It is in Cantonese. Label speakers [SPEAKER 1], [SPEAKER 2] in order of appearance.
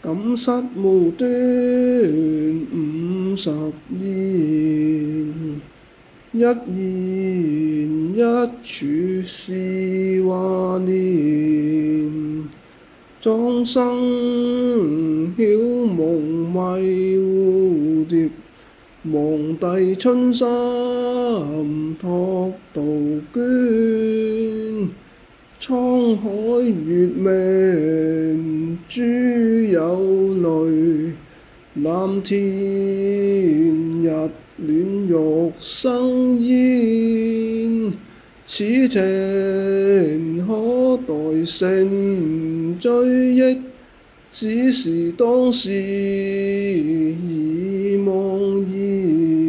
[SPEAKER 1] 感失無端50言，一言一處是華年。莊生曉夢迷蝴蝶，望帝春心托杜鵑。滄海月明珠有淚，藍田日暖玉生煙。此情可待成追憶，只是當時已惘然。